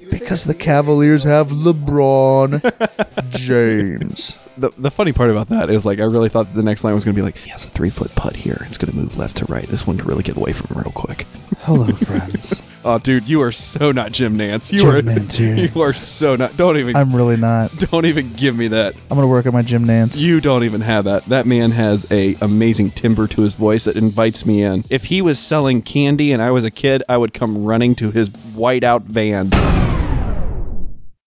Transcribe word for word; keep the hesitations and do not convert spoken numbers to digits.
Because the Cavaliers have LeBron James. The the funny part about that is, like, I really thought that the next line was going to be like, he has a three-foot putt here. It's going to move left to right. This one can really get away from him real quick. Hello, friends. Oh, dude, you are so not Jim Nance. You Jim are Nance here. You are so not. Don't even. I'm really not. Don't even give me that. I'm going to work on my Jim Nance. You don't even have that. That man has a amazing timbre to his voice that invites me in. If he was selling candy and I was a kid, I would come running to his whiteout van.